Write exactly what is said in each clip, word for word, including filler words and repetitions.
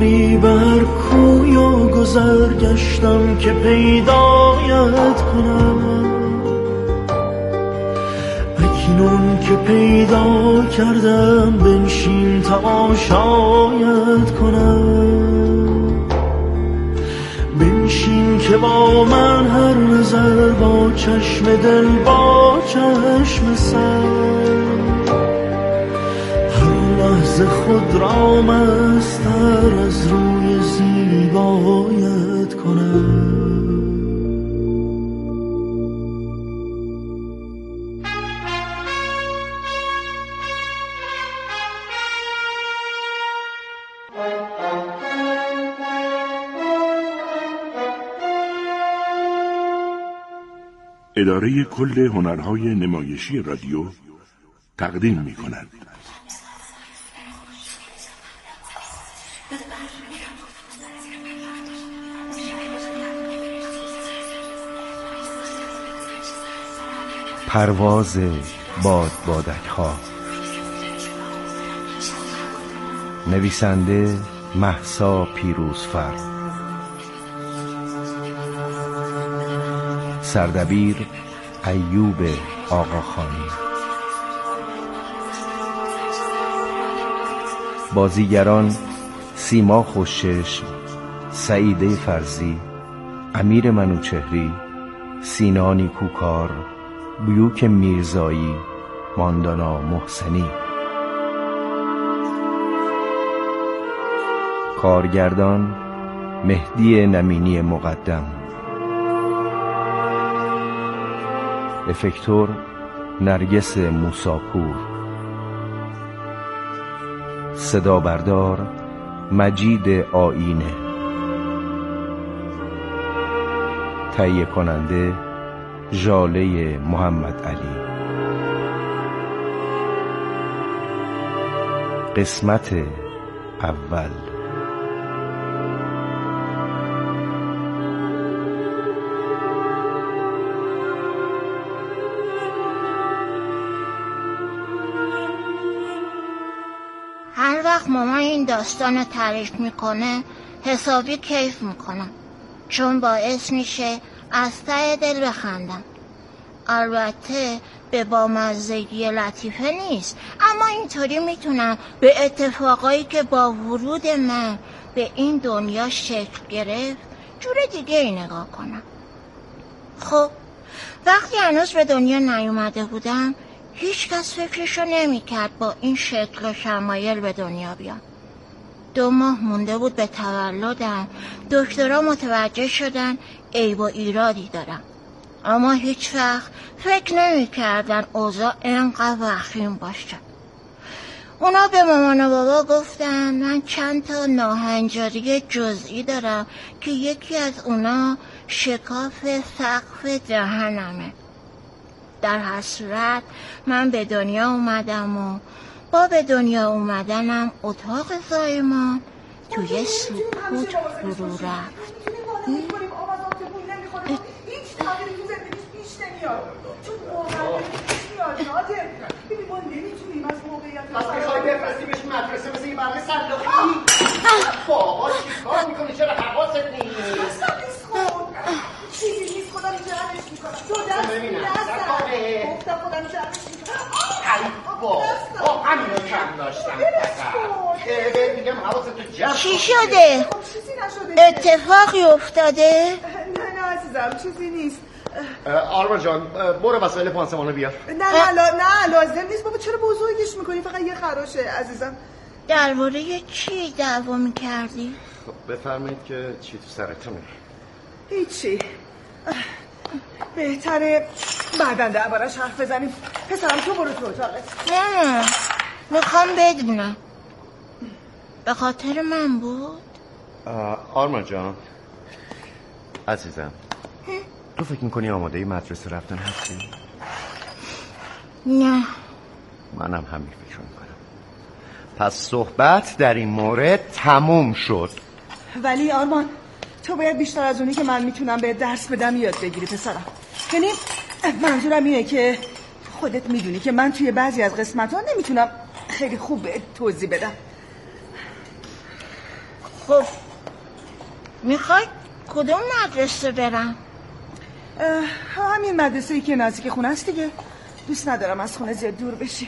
عمری بر کوی و گذر گشتم که پیدایت کنم، اکنون که پیدا کردم بنشین تماشایت کنم. بنشین که با من هر نظر با چشم دل با چشم سر، هر لحظه خود را مستر از روی زیبایت کنم. اداره کل هنرهای نمایشی رادیو تقدیم می کند. پرواز باد بادک ها. نویسنده مهسا پیروزفر، سردبیر ایوب آقاخانی، بازیگران سیما خوشچشم، سعیده فرزی، امیر منوچهری، سینا نیکوکار، بیوک میرزایی، ماندانا محسنی. کارگردان مهدی نمینی مقدم، افکتور نرگس موساپور، صدا بردار مجید آینه، تهیه کننده ژاله محمد علی. قسمت اول. هر وقت مامان این داستان رو تعریف میکنه حسابی کیف میکنم، چون باعث میشه از ته دل بخندم. البته به بامزگی لطیفه نیست، اما اینطوری میتونم به اتفاقایی که با ورود من به این دنیا شکل گرفت جور دیگه ای نگاه کنم. خب وقتی هنوز به دنیا نیومده بودم هیچ کس فکرشو نمیکرد با این شکل و شمایل به دنیا بیام. دو ماه مونده بود به تولدم، دکترها متوجه شدن عیب و ایرادی دارم، اما هیچ وقت فکر نمیکردن اوضاع اینقدر وخیم باشه. اونا به مامان و بابا گفتن من چند تا ناهنجاری جزئی دارم که یکی از اونا شکاف سقف دهنمه. در هر صورت من به دنیا اومدم و با به دنیا اومدنم اتاق زایمان توی سکوت فرو رفت. پس میخوای بفرستیمش مدرسه مثل این برقه صندوقی؟ بابا چیکار میکنی؟ چرا حواست نیست؟ اصلا نیست خود چیزی نیست، خودم جمعش میکنم. تو دست نزن گفتم خودم جمعش میکنم. بابا همینو کم داشتم میگم حواست تو جمع. چی شده؟ چیزی نشده. اتفاقی افتاده؟ نه نه عزیزم چیزی نیست. آرمان جان برو وسایل پانسمانو بیار. نه نه لا نه لازم نیست بابا، چرا بزرگش میکنی؟ فقط یه خراشه عزیزم. درباره چی دعوا میکردی؟ خب بفرمایید که چی تو سرتونه؟ هیچی، بهتره بعداً دربارش حرف بزنیم. پسرم تو برو تو اتاقت. نه میخوام بدونم به خاطر من بود؟ آرمان جان عزیزم تو فکر میکنی آماده مدرسه رفتن هستی؟ نه. منم همین فکر میکنم. پس صحبت در این مورد تموم شد. ولی آرمان تو باید بیشتر از اونی که من میتونم به درس بدم یاد بگیری پسرم. یعنی منظورم اینه که خودت میدونی که من توی بعضی از قسمت ها نمیتونم خیلی خوب توضیح بدم. خب خب میخوای کدوم مدرسه برم؟ همین مدرسه‌ای که نزدیک خونه است دیگه. دوست ندارم از خونه زیاد دور بشی.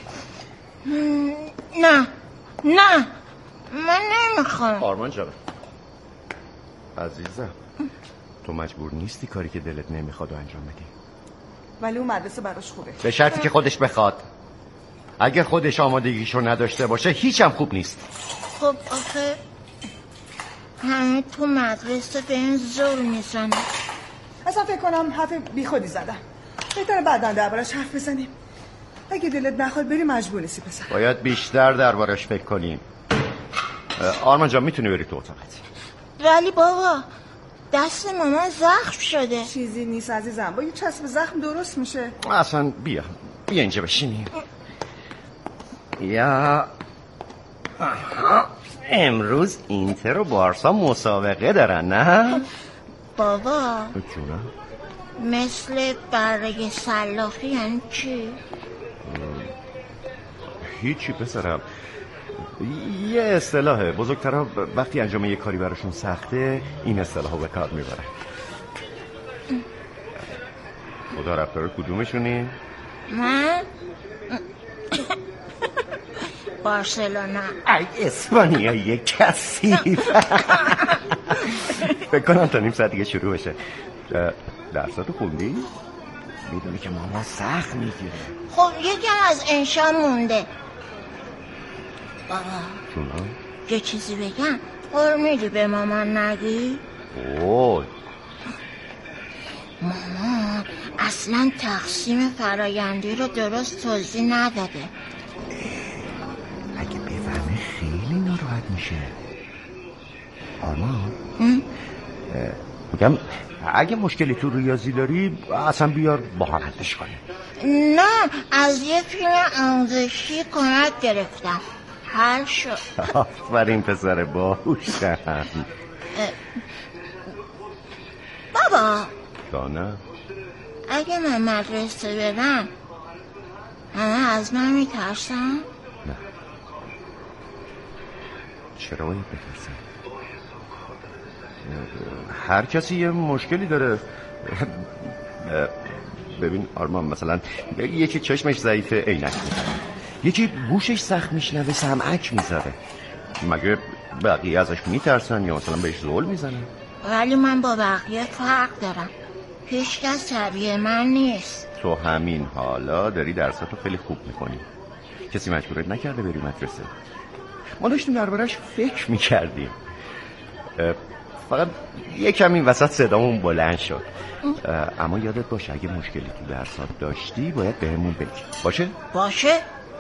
نه نه من نمیخوام. آرمان جان عزیزم، تو مجبور نیستی کاری که دلت نمیخواد و انجام بدی، ولی اون مدرسه براش خوبه به شرطی که خودش بخواد. اگه خودش آمادگیشو نداشته باشه هیچ هم خوب نیست. خب آخه همه تو مدرسه به این زور میزنه. اصلا فکر کنم حرف بی خودی زدم. بهتره بعداً دربارش حرف بزنیم. اگه دلت نخواد بری مجبور نیستی پسر. باید بیشتر دربارش فکر کنیم. آرمان جان میتونی بری تو اتاقت. ولی بابا دست مامان زخم شده. چیزی نیست عزیزم، با یه چسب زخم درست میشه. اصلا بیا بیا اینجا بشینیم. یا امروز اینتر و بارسا مسابقه دارن نه؟ بابا جونم مثل برگ سلاخی یعنی چی؟ هیچی پسرم، یه اصطلاحه. بزرگترها وقتی انجام یه کاری براشون سخته این اصطلاحو به کار میبرن. خدا رفتار کدومشونی؟ من بارسلونا. ای اسپانیایی کسی. فکر کنم تا نیم ساعت دیگه شروع بشه. درساتو خوندی؟ میدونی که ماما سخت میگیره. خب یکم از انشا مونده. بابا جونم یه چیزی بگم قول میدی به مامان نگی؟ اوه مامان اصلا تقسیم فرایندی رو درست توضیح نداده. اگه بفهمه خیلی ناراحت میشه. آرمان میگم اگه مشکلی تو ریاضی داری اصلا بیار با هم حلش کنیم. نه از یه فیلم آموزشی کمک گرفتم حل شد. آفرین پسر باهوشم. بابا جانم اگه من مدرسه برم همه از من میترسن؟ نه چرا باید بترسن؟ هر کسی یه مشکلی داره. ببین آرمان مثلا یکی چشمش ضعیفه عینک میزنه، یکی گوشش سخت میشنوه سمعک میذاره. مگه بقیه ازش میترسن یا مثلا بهش زول میزنن؟ ولی من با بقیه فرق دارم، هیچ کس شبیه من نیست. تو همین حالا داری درساتو خیلی خوب میکنی، کسی مجبورت نکرده بری مدرسه. ما داشتیم دربارش فکر میکردیم. فقط یکم این وسط صدامون بلند شد. اما یادت باشه اگه مشکلی تو درسات داشتی باید بهمون بگی. باشه؟ باشه.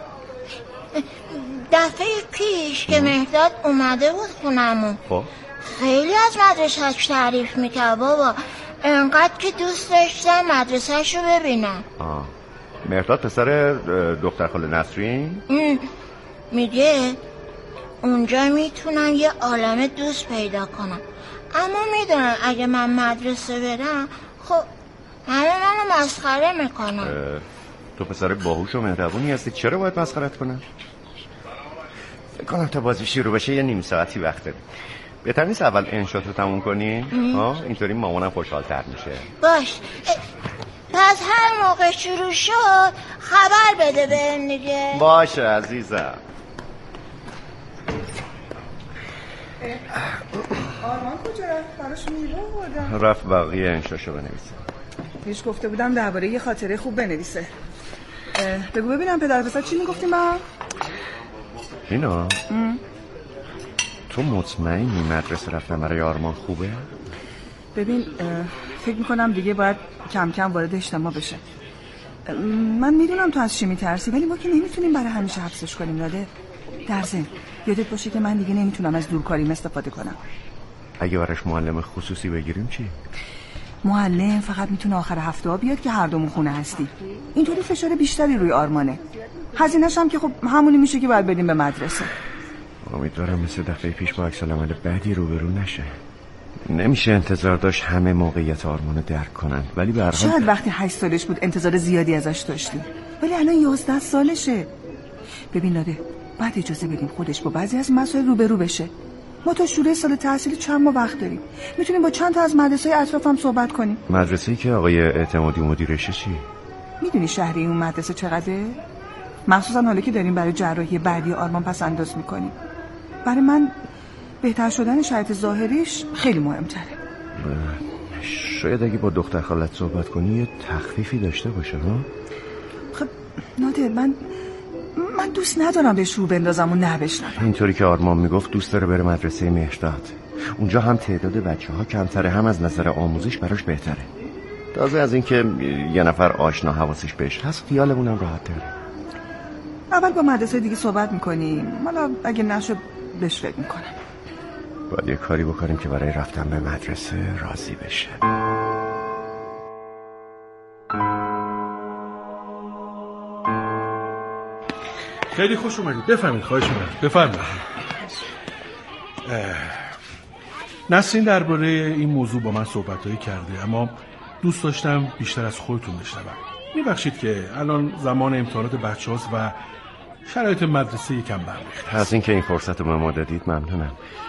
دفعه پیش که مهداد اومده بود خونمون خب خیلی از مدرسه‌اش تعریف میکرد بابا، انقدر که دوست داشتم مدرسه‌شو ببینم. آه مهداد پسر دختر خاله نسرین؟ میگه اونجا میتونم یه عالمه دوست پیدا کنم، اما میدونم اگه من مدرسه برم خب همه منو مسخره میکنم. تو پسر باهوش و مهربونی هستی، چرا باید مسخرت کنم؟ فکر کنم تا بازی شروع بشه یه نیم ساعتی وقت داری. بهتر نیست اول انشاتو تموم کنی؟ ها اینطوری مامانم خوشحال‌تر میشه. باش پس هر موقع شروع شد خبر بده بهم دیگه. باشه عزیزم. آرمان کجا رفت؟ براش میوه آوردم. رفت بقیه انشاشو بنویسه. پیش گفته بودم درباره یه خاطره خوب بنویسه. بگو ببینم پدر پسر چی میگفتی ما؟ اینا تو مطمئنی مدرسه رفتن برای آرمان خوبه؟ ببین فکر میکنم دیگه باید کم کم وارد اجتماع بشه. من میدونم تو از چی میترسی ولی ما که نمیتونیم برای همیشه حبسش کنیم. داده در ضمن یادت باشه که من دیگه نمیتونم از دورکاریم استفاده کنم. اگه براش معلم خصوصی بگیریم چی؟ معلم فقط میتونه آخر هفته ها بیاد که هر دومون خونه هستی. اینطوری فشار بیشتری روی آرمانه. هزینه‌ش هم که خب همونی میشه که باید بدیم به مدرسه. امیدوارم مثل دفعه پیش با عکس العمل بعدی روبرو نشه. نمیشه انتظار داشت همه موقعیت آرمانو درک کنن، ولی به هر حال شاید وقتی هشت سالش بود انتظار زیادی ازش داشتیم، ولی الان یازده سالشه. ببین داده باید اجازه بدیم خودش با بعضی از مسائل روبرو بشه. ما تا شروع سال تحصیلی چند ماه وقت داریم. میتونیم با چند تا از مدرسه‌های اطرافم صحبت کنیم. مدرسه‌ای که آقای اعتمادی مدیرشه چی؟ میدونی شهری اون مدرسه چقدره؟ مخصوصا حالا که داریم برای جراحی بعدی آرمان پس انداز میکنیم. برای من بهتر شدن شرایط ظاهریش خیلی مهمتره. شاید اگه با دختر خالت صحبت کنی یه تخفیفی داشته باشه ها؟ خب نادر، من من دوست ندارم بهش رو بندازم و نه بشنوم. اینطوری که آرمان میگفت دوست داره بره مدرسه مهرداد. اونجا هم تعداد بچه ها کمتره، هم از نظر آموزش براش بهتره. تازه از اینکه یه نفر آشنا حواسش بهش هست خیالمونم راحت تره. اول با مدرسه دیگه صحبت میکنیم، حالا اگه نشد بهش فکر میکنم. باید یه کاری بکنیم که برای رفتن به مدرسه راضی بشه. خیلی خوش اومدید. بفرمایید. خواهش می‌کنم. بفرمایید. نسرین درباره این موضوع با من صحبت‌هایی کرده، اما دوست داشتم بیشتر از خودتون بشنوم. میبخشید که الان زمان امتحانات بچه‌هاست و شرایط مدرسه یکم برریخته. از اینکه این فرصت رو به ما دادید ممنونم.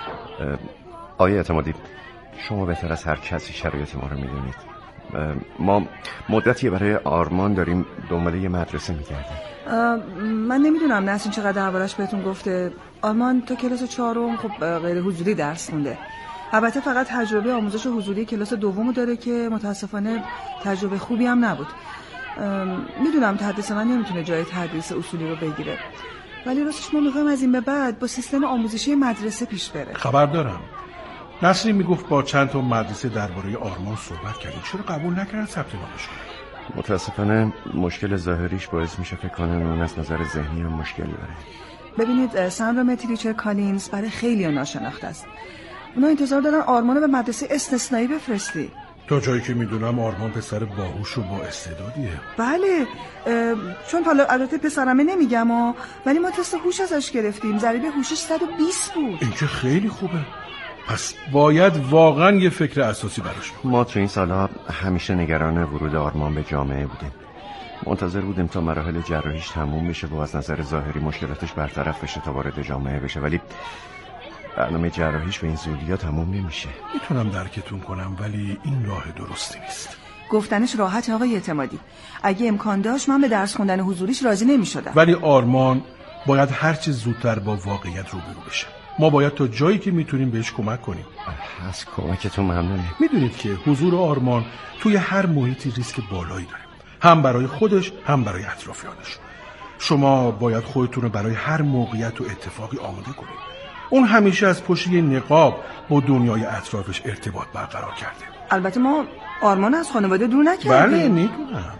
آقای اعتمادی، شما بهتر از هر کسی شرایط ما رو میدونید. ما مدتی برای آرمان داریم دنبال یه مدرسه میگردیم. من نمیدونم نسرین چقدر دربارش بهتون گفته. آرمان تا کلاس چهارم خب غیر حضوری درس خونده. البته فقط تجربه آموزش حضوری کلاس دومو داره که متاسفانه تجربه خوبی هم نبود. میدونم تدریس من نمیتونه جای تدریس اصولی رو بگیره، ولی راستش ما میخوایم از این به بعد با سیستم آموزشی مدرسه پیش بره. خبر دارم نسرین میگفت با چند تا مدرسه درباره آرمان صحبت کردیم. چرا قبول نکردن ثبت نامش کنن؟ متاسفانه مشکل ظاهریش باعث میشه فکر کنن اون از نظر ذهنی هم مشکلی داره. ببینید سندروم تریچر کالینز برای خیلی ناشناخته است. اونا انتظار دارن آرمان به مدرسه استثنایی بفرستی. تا جایی که میدونم آرمان پسر باهوش و با استعدادیه. بله، چون حالا البته پسرمه نمیگم ها، ولی ما تست هوش ازش گرفتیم، ضریب هوشش صد و بیست بود. این که خیلی خوبه. پس باید واقعا یه فکر اساسی براش بکنیم. ما تو این سالها همیشه نگران ورود آرمان به جامعه بودیم. منتظر بودیم تا مراحل جراحیش تموم بشه و از نظر ظاهری مشکلاتش برطرف بشه تا وارد جامعه بشه، ولی برنامه جراحیش به این زودیا تموم نمیشه. میتونم درکتون کنم، ولی این راه درستی نیست. گفتنش راحت آقای اعتمادی. اگه امکان داشت من به درس خوندن حضوریش راضی نمیشدم. ولی آرمان باید هر چه زودتر با واقعیت روبرو بشه. ما باید تا جایی که میتونیم بهش کمک کنیم. از کمکتون ممنونم. میدونید که حضور آرمان توی هر محیطی ریسک بالایی داره، هم برای خودش هم برای اطرافیانش. شما باید خودتون رو برای هر موقعیت و اتفاقی آماده کنید. اون همیشه از پشت یه نقاب با دنیای اطرافش ارتباط برقرار کرده. البته ما آرمان از خانواده دور نکردیم. بله میدونم،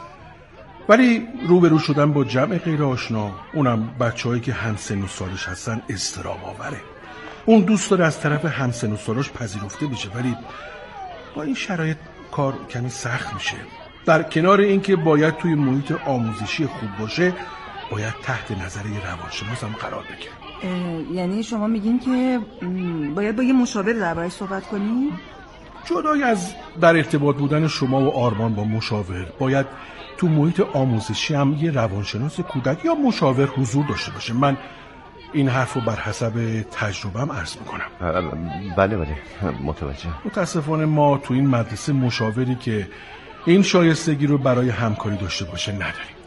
ولی روبرو شدن با جمع غیر آشنا، اونم بچه‌هایی که همسن و سالش هستن، اضطراب آوره. اون دوست داره از طرف همسن و سالش پذیرفته بشه، ولی با این شرایط کار کمی سخت میشه. در کنار اینکه باید توی محیط آموزشی خوب باشه، باید تحت نظر یه روانشناس هم قرار بگیره. یعنی شما میگین که باید با یه مشاور درباره‌اش صحبت کنی؟ جدای از در ارتباط بودن شما و آرمان با مشاور، باید تو محیط آموزشی هم یه روانشناس کودک یا مشاور حضور داشته باشه. من این حرف رو بر حسب تجربه‌ام عرض میکنم. بله بله متوجه. متاسفانه ما تو این مدرسه مشاوری که این شایستگی رو برای همکاری داشته باشه نداریم.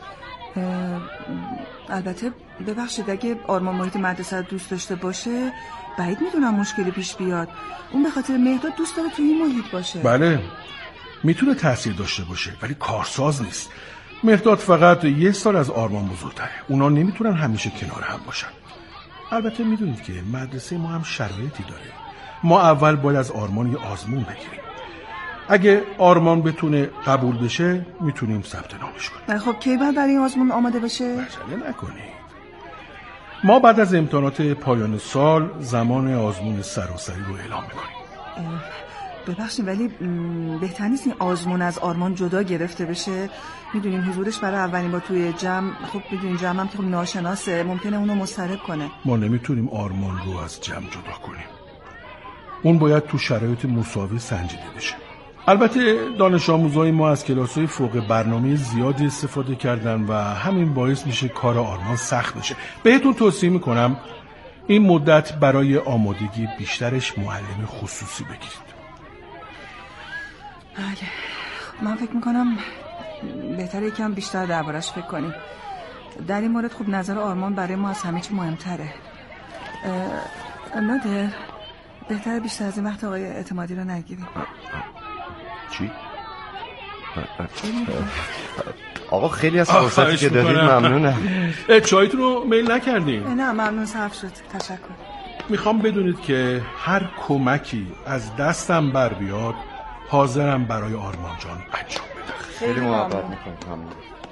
البته ببخشید اگه آرمان محیط مدرسه رو دوست داشته باشه، بعید میدونم مشکلی پیش بیاد. اون به خاطر مهرداد دوست داره تو این محیط باشه. بله میتونه تاثیر داشته باشه، ولی کارساز نیست. مهرداد فقط یه سال از آرمان بزرگتره. اونا نمیتونن همیشه کنار هم باشن. البته میدونید که مدرسه ما هم شرایطی داره. ما اول باید از آرمان یه آزمون بگیریم. اگه آرمان بتونه قبول بشه میتونیم ثبت نامش کنیم. خب کی بعد برای این آزمون آماده بشه؟ عجله نکنید. ما بعد از امتحانات پایان سال زمان آزمون سراسری رو اعلام میکنیم. ببخشید ولی بهتر نیست این آزمون از آرمان جدا گرفته بشه؟ میدونیم حضورش برای اولین بار توی جمع، خب میدونیم جمع هم که ناشناسه، ممکنه اونو مضطرب کنه. ما نمیتونیم آرمان رو از جمع جدا کنیم. اون باید تو شرایط مساوی سنجیده بشه. البته دانش آموزای ما از کلاس‌های فوق برنامه زیادی استفاده کردن و همین باعث میشه کار آرمان سخت بشه. بهتون توصیه میکنم این مدت برای آمادگی بیشترش معلم خصوصی بگیرید. بله، من فکر میکنم بهتره یکم بیشتر دربارش فکر کنیم. در این مورد خوب نظر آرمان برای ما از همه چی مهمتره. نادر، بهتره بیشتر از این وقت آقای اعتمادی رو نگیریم. چی؟ آقا خیلی از فرصتی که دادید ممنونم. چایتون رو میل نکردین؟ نه ممنون، صرف شد. تشکر. میخوام بدونید که هر کمکی از دستم بر بیاد حاضرم برای آرمان جان انجام بدم. خیلی محبت میکنم. ممنون.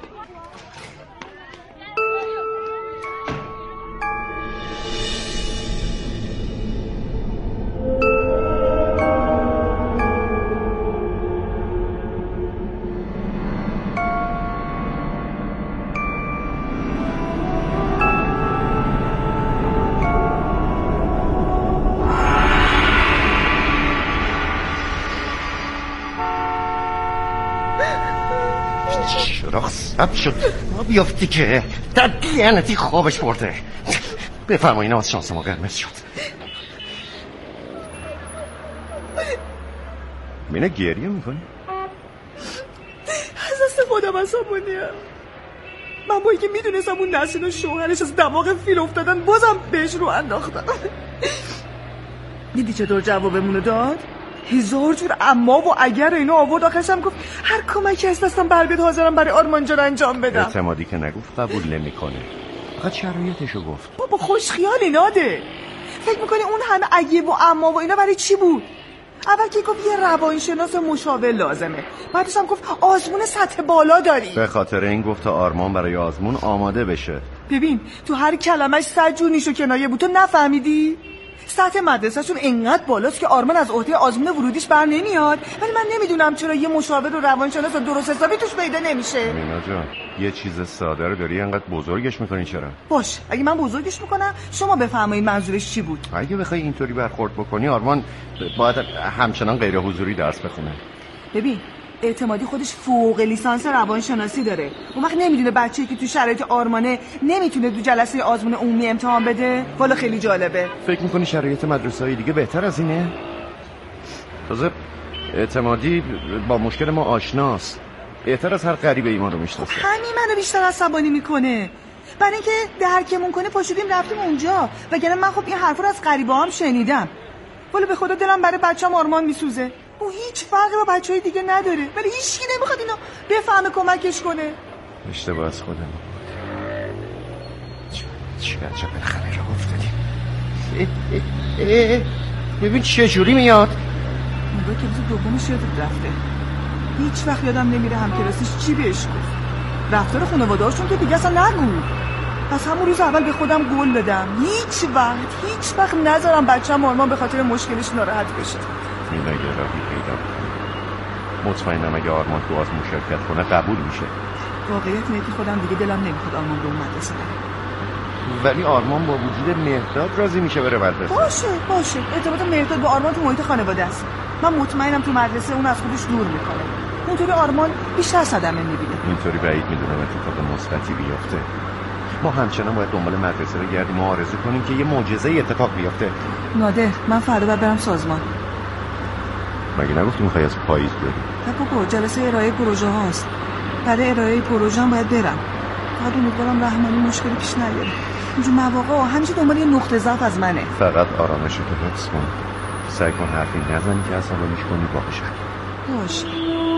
سب شد بیافتی که در لعنتی خوابش برده. بفرمایین از شانس ما قرمز شد. مینه گریه میکنی؟ از دست خودم عصبانیم. من با اینکه میدونستم اون نسرین و شوهرش از دماغ فیل افتادن بازم بهش رو انداختم. دیدی چطور جوابمونو داد؟ هزار جور اما و اگر اینو آورد. آخرشم گفت هر کمکی هست دستم بر بیاد حاضرم برای آرمان جان انجام بدم. اعتمادی که نگفت قبول نمیکنه، فقط شرایطشو گفت. بابا خوش خیالی ناده. فکر میکنی اون همه اگه و اما و اینا برای چی بود؟ اول که گفت یه روانشناس مشاور لازمه، بعدش هم گفت آزمون سطح بالا داری. به خاطر این گفت تا آرمان برای آزمون آماده بشه. ببین تو هر کلمش صد جور نیش و کنایه بود. تو نفهمیدی؟ سطح مدرسه‌شون انقدر بالاست که آرمان از عهده آزمون ورودیش بر نمیاد. ولی من نمیدونم چرا یه مشاور و روانشناس درست حسابی توش پیدا نمیشه. مینا جان یه چیز ساده رو داری انقدر بزرگش میکنی چرا؟ باش اگه من بزرگش میکنم شما بفرمایید منظورش چی بود. اگه بخوای اینطوری برخورد بکنی آرمان باید همچنان غیر حضوری درس بخونه. ببین اعتمادی خودش فوق لیسانس روانشناسی داره. اون وقت نمیدونه بچه‌ای که تو شرایط آرمانه نمیتونه تو جلسه آزمون عمومی امتحان بده. والا خیلی جالبه. فکر میکنی شرایط مدرسه‌های دیگه بهتر از اینه؟ تازه اعتمادی با مشکل ما آشناست، بهتر از هر غریبه ای ما رو میشناسه. همین منو بیشتر عصبانی میکنه. برای اینکه درکمون کنه پاشدیم رفتیم اونجا، وگرنه من خب این حرفا رو از غریبه‌هام شنیدم. والا به خدا دلم برای بچه‌م آرمان میسوزه. او هیچ فرقی با بچهای دیگه نداره، ولی هیچکی نمیخواد اینو بفهمه کمکش کنه. اشتباه از خودم. چه عجب بالاخره راه افتادیم. ببین چه جوری میاد. نگاه که روز دومش یادت رفته. هیچ وقت یادم نمیره همکلاسیش چی بهش گفت. رفتار خانواده‌هاشون که دیگه اصلا نگو. پس همون روز اول به خودم قول بدم هیچ وقت هیچ وقت نذارم بچه‌م آرمان به خاطر مشکلش ناراحت بشه. مینا اگه راهی پیدا کنه مطمئنم اگه آرمان تو آزمون شرکت کنه قبول میشه. واقعیت اینه که خودم دیگه دلم نمیخواد آرمان به اون مدرسه بره. ولی آرمان با وجود مهداد راضی میشه بره مدرسه. باشه باشه ارتباط مهداد با آرمان تو محیط خانواده است. من مطمئنم تو مدرسه اون از خودش دور میکنه. اونطوری آرمان بیشتر صدمه میبینه. اینطوری بعید میدونم اتفاق مثبتی بیفته. ما همچنان باید دنبال مدرسه رو گردیم و آرزو کنیم که یه معجزه اتفاق بیفته. نادر من فردا باید برم سازمان. مگه نگفتی میخوای از پاییز بری؟ نه بابا جلسه ارائه پروژه هاست. برای ارائه پروژه هم باید برم. فقط امیدوارم رحمانی مشکلی پیش نیاره. اینجور مواقع همیشه دنبال یه نقطه ضعف از منه. فقط آرامش رو حفظ کن. سعی کن حرفی نزنی که عصبانیش کنی باشه. باشه.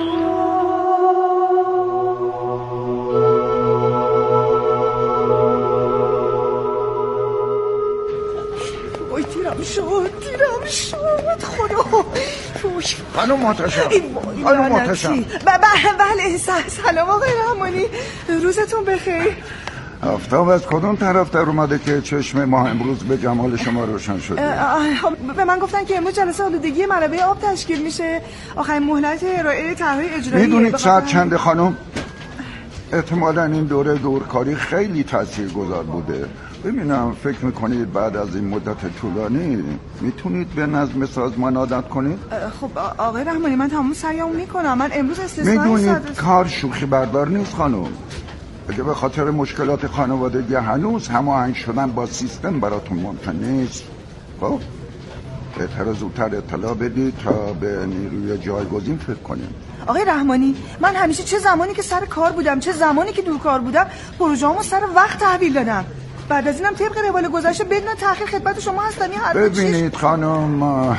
وای تیرم شد تیرم شد خدا. خانم محتشم خانم محتشم بله سلام آقای رحمانی، روزتون بخیر. آفتاب از کدوم طرف در اومده که چشم ما امروز به جمال شما روشن شده؟ به من گفتن که امروز جلسه آلودگی منابع آب تشکیل میشه. آخرین مهلت ارائه طرح اجرایی. میدونید ساعت چنده خانم؟ احتمالاً این دوره دورکاری خیلی تاثیرگذار بوده. ببینم فکر میکنید بعد از این مدت طولانی میتونید به نظم سازمان عادت کنید؟ خب آقای رحمانی من تمام سعیمو میکنم. من امروز استثنایی میدونید کار شوخی بردار نیست خانم. اگه به خاطر مشکلات خانوادگی هنوز هماهنگ شدن با سیستم براتون ممکن نیست، خب بهتره زودتر اطلاع بدید تا به نیروی جایگزین فکر کنیم. آقای رحمانی، من همیشه چه زمانی که سر کار بودم چه زمانی که دور کار بودم پروژه‌امو سر وقت تحویل دادم. بعد از اینم طبق روال گذشته بدون تأخیر خدمت شما هستم. این حرفا ببینید خانم،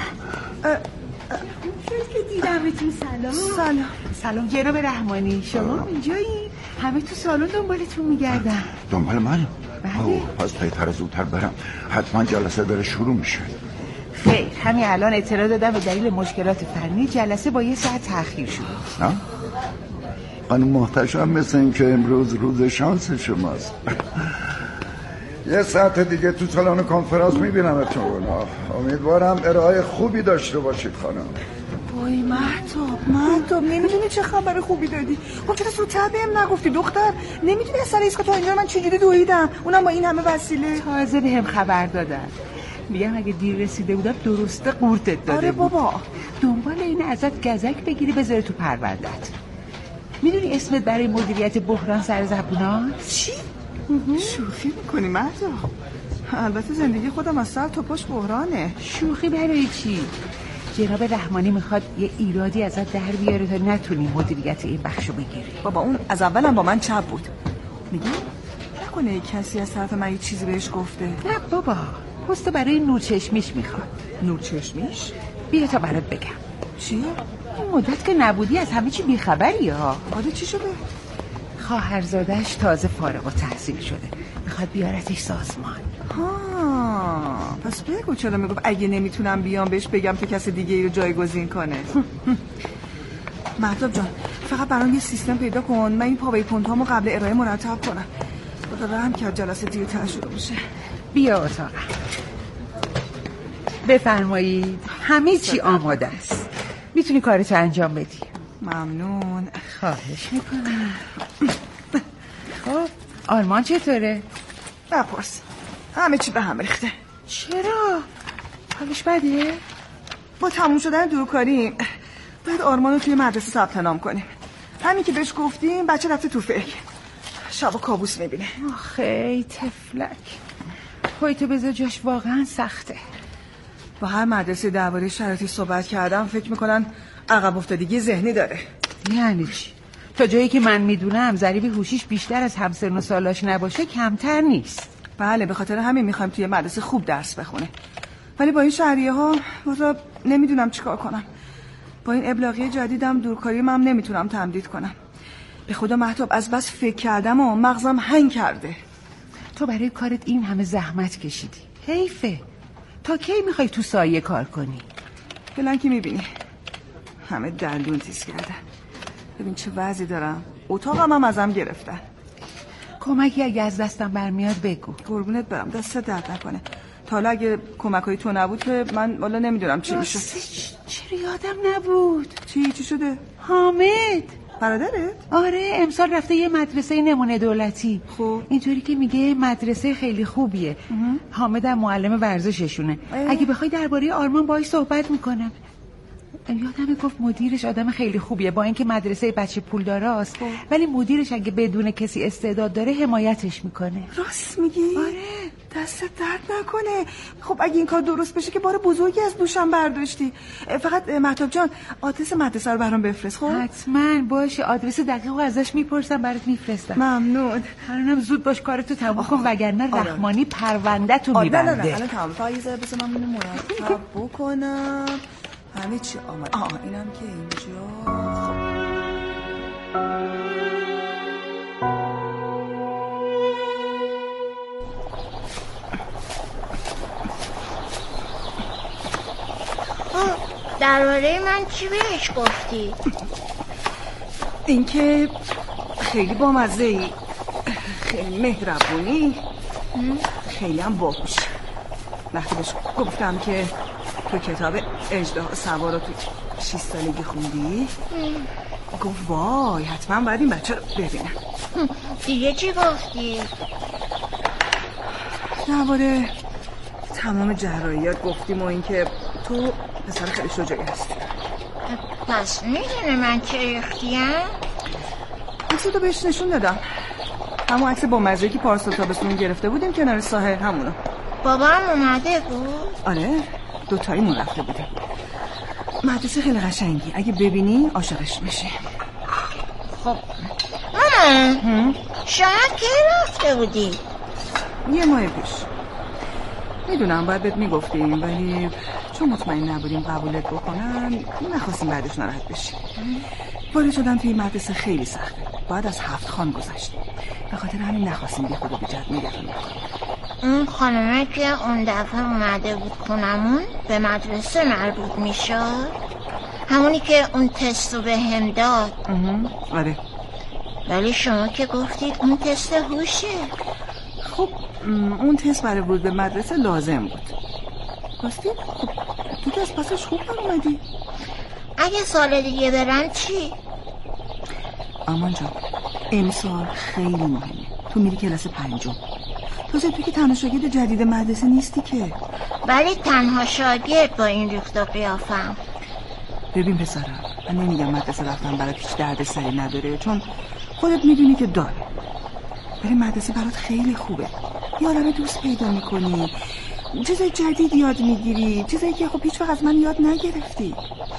که دیدمتون. سلام. سلام. سلام جناب رحمانی، شما اینجایی؟ همه تو سالن دنبالتون میگردن. دنبال من؟ بله. پس بهتره زودتر برم، حتما جلسه داره شروع میشه. خیر، همین الان اطلاع دادم به دلیل مشکلات فنی جلسه با یه ساعت تأخیر شد. نه؟ خانم محتشم، مثل این که امروز روز شانس شماست. یه ساعت دیگه تو سالن کنفرانس میبینمتون. امیدوارم ارائه خوبی داشته باشید خانم. وای مهتاب، مهتاب نمیدونی چه خبر خوبی دادی. خب چرا زودتر بهم نگفتی دختر؟ نمیدونی اصلا ایسکا تا اینجا من چجوری دویدم، اونم با این همه وسیله. تازه بهم خبر دادن. میگم اگه دیر رسیده بودم درسته قورتت داده. آره بابا، دنبال این ازت گزک بگیری بذاره تو پروندت. میدونی اسمت برای مدیریت بحران سر زبوناست؟ چی؟ شوخی میکنی مهتاب؟ البته زندگی خودم از سر تا پشت بحرانه. شوخی برای چی؟ جناب رحمانی میخواد یه ایرادی ازت در بیاره تا نتونی مدیریت این بخشو بگیری. بابا اون از اولم با من چپ بود. میگی نکنه کسی از طرف من یه چیزی بهش گفته؟ نه بابا، پست برای نورچشمیش میخواد. نورچشمیش؟ بیا تا برات بگم. چی؟ این مدت که نبودی از همه چی بیخبری ها. آده چی شده؟ خواهرزادش تازه فارغ التحصیل شده، میخواد بیارتش سازمان. ها، پس بگو چرا میگفت اگه نمیتونم بیام بهش بگم که کس دیگه ای رو جایگزین کنه. مهتاب جان، فقط برام یه سیستم پیدا کن من این پاورپوینتامو قبل ارائه مرتب کنم. خدا رحم کرد جلسه دیرتر شده باشه. بیا اتاقم. بفرمایید، همه چی آماده است. میتونی کارتو انجام بدی. ممنون. خواهش میکنم. خب آرمان چطوره؟ بپرس، همه چی به هم ریخته. چرا؟ حالش بده؟ با تموم شدن دورکاری باید آرمانو توی مدرسه ثبت نام کنیم. همین که بهش گفتیم بچه رفته تو فکر، شبا کابوس میبینه. آخه تفلک، خودتو بذار جاش، واقعا سخته. با هر مدرسه درباره شرایطی صحبت کردم فکر میکنن عقب افتادگی ذهنی داره. یعنی چی؟ تا جایی که من میدونم ضریب هوشیش بیشتر از همسن و سالاش نباشه کمتر نیست. بله، به خاطر همین میخوایم توی مدرسه خوب درس بخونه. ولی با این شهریه ها واسه نمیدونم چیکار کنم. با این ابلاغیه جدیدم دورکاری من نمیتونم تمدید کنم. به خدا مهتاب از بس فکر کردم و مغزم هنگ کرده. تو برای کارت این همه زحمت کشیدی، حیفه. تا کی میخوای تو سایه کار کنی؟ فعلا که میبینی همه دندون تیز کردن. ببین چه وضعی دارم، اتاقم هم ازم گرفتن. کمکی اگه از دستم برمیاد بگو. قربونت برم، دست درد نکنه. تا حالا اگه کمکای تو نبود که من والا نمیدونم چی میشه. چرا یادم نبود؟ چی چی شده؟ حامد برادرت؟ آره، امسال رفته یه مدرسه نمونه دولتی. خب اینطوری که میگه مدرسه خیلی خوبیه. حامد هم معلم ورزششونه. اه. اگه بخوای درباره آرمان باهاش صحبت میکنم. یادم گفت مدیرش آدم خیلی خوبیه، با اینکه مدرسه بچه پولداراست ولی مدیرش اگه بدون کسی استعداد داره حمایتش میکنه. راست میگی؟ آره. دست درد نکنه. خب اگه این کار درست بشه که بار بزرگی از دوشم برداشتی. فقط مهتاب جان آدرس مدرسه رو برام بفرست. خب حتما باشه، آدرس دقیق رو ازش میپرسم برات میفرستم. ممنون. الانم زود باش کارتو تموم کن وگرنه آره. رحمانی پرونده‌تو میبنده. نه نه نه الان تمام. فقط یه ذره بذار من اینو مرتب بکنم. همه چی آمد. آه اینم که اینجا. درباره من چی بهش گفتی؟ اینکه خیلی بامزه‌ای، خیلی مهربونی، خیلی هم باهوشی. وقتی بهش گفتم که تو کتاب اژدها سوار رو تو شش سالگی خوندی، گفت وای حتما باید این بچه رو ببینم. دیگه چی گفتی؟ درباره تمام جراحیات گفتیم و اینکه تو پسر خیلی شجاعی هستی. پس میدونه من چه ریختیم؟ عکس تو بهش نشون دادم. همون عکس با مزه‌ای که پارسال تابستون گرفته بودیم کنار ساحل، همونو. بابام اومده بود؟ آره، دوتاییمون رفته بودیم. مدرسه خیلی قشنگی، اگه ببینی عاشقش میشی. خب مامان، شما کی رفته بودی؟ یه ماه پیش. میدونم باید بهت میگفتیم، ولی چون مطمئن نبودیم قبولت بکنن نخواستیم بعدش ناراحت بشیم. وارد شدن توی مدرسه خیلی سخته، باید از هفت خان گذشتیم، به خاطر همین نخواستیم بی خود و بی جهت نگران کنیم. اون خانمه که اون دفعه اومده بود خونمون به مدرسه مربوط میشد؟ همونی که اون تست رو به هم داد؟ آره. ولی شما که گفتید اون تست هوشه. خب اون تست برای ورود به مدرسه لازم بود. راستی؟ خب تو که از پسش خوب برآمدی. اگه سال دیگه برم چی؟ آمان جان، امسال خیلی مهمه. تو میری کلاس پنجم. تازه تو که تنها شاگرد جدید مدرسه نیستی که. ولی تنها شاگرد با این ریخت و قیافم. ببین پسرم، من نمیگم مدرسه رفتن برات هیچ درد سری نداره، چون خودت میدونی که داره. ولی مدرسه برات خیلی خوبه. یه عالمه دوست پیدا میکنی، چیزای جدید یاد میگیری، چیزایی که خب هیچ وقت از من یاد نگرفتی.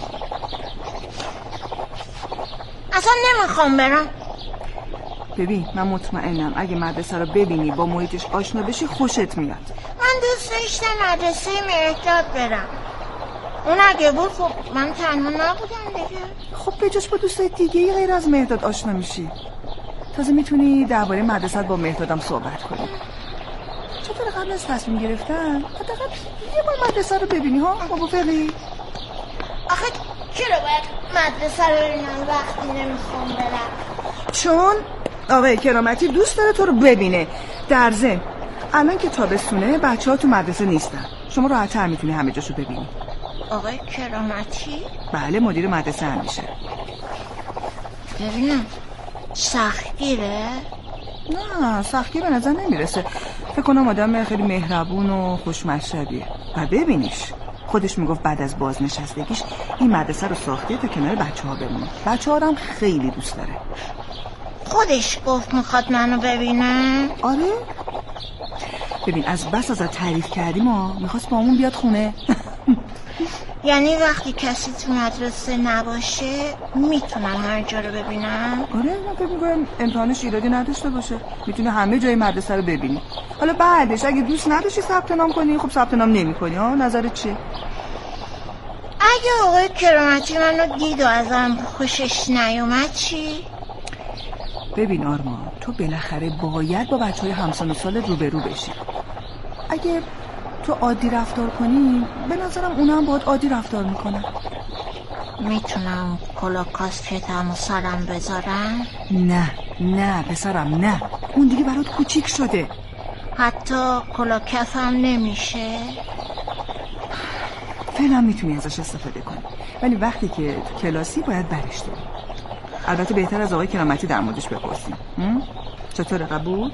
اصلا نمیخوام برم. ببین من مطمئنم اگه مدرسه رو ببینی با محیطش آشنا بشی خوشت میاد. من دوست داشتم مدرسه مهرداد برم. اون اگه بود خب من تنها نبودم دیگه. خب بجاش با دوستای دیگه غیر از مهرداد آشنا میشی. تازه میتونی درباره مدرسه با مهردادم صحبت کنی. چطور قبل از تصمیم گرفتن حداقل یه بار مدرسه رو ببینی ها موافقی؟ آخه چرا باید مدرسه رو ببینم وقتی نمیخوام برم؟ چون آقای کرامتی دوست داره تو رو ببینه. در ضمن الان که تابستونه بچه ها تو مدرسه نیستن، شما راحت‌تر میتونی همه جاشو ببینی. آقای کرامتی؟ بله مدیر مدرسه هم میشه. ببینم سختگیره؟ نه سختگیر به نظر نمیرسه. فکر کنم آدم خیلی مهربون و خوشمشربیه. و ببینیش خودش میگفت بعد از بازنشستگیش این مدرسه رو ساخته تا کنار بچه ها بمونه. بچه ها هم خیلی دوست داره. خودش گفت میخواد منو ببینه؟ آره ببین از بس ازت تعریف کردیم ها میخواست با همون بیاد خونه. یعنی وقتی کسی تو مدرسه نباشه میتونم هر جا رو ببینم؟ آره من فکر میکنم امتحانش ایرادی نداشته باشه، میتونه همه جای مدرسه رو ببینی. حالا بعدش اگه دوست نداشتی ثبت نام کنی خب ثبت نام نمی‌کنی ها. نظرت چیه؟ اگه آقای کرامتی منو دید و ازم خوشش نیومد چی؟ ببین آرمان تو بالاخره باید با بچهای همسن و سالت روبرو بشی. اگه تو عادی رفتار کنی به نظرم اونا هم باید عادی رفتار میکنن. میتونم کلا کاسکتم و سرم بذارم؟ نه نه پسرم نه، اون دیگه برات کوچیک شده. حتی کلا کفم نمیشه؟ فعلا میتونی ازش استفاده کنی، ولی وقتی که کلاسی باید برش داری. البته بهتر از آقای کرامتی در موردش بپرسیم. چطوره قبول؟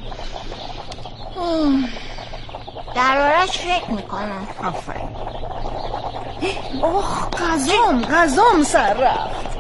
دربارش فکر میکنم. آفرین. اوه غذام غذام سر رفت.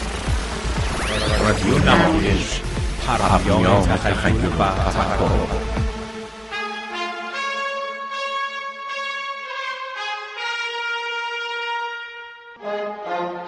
رادیو نمایش، هر همیان تخیل و تفکر.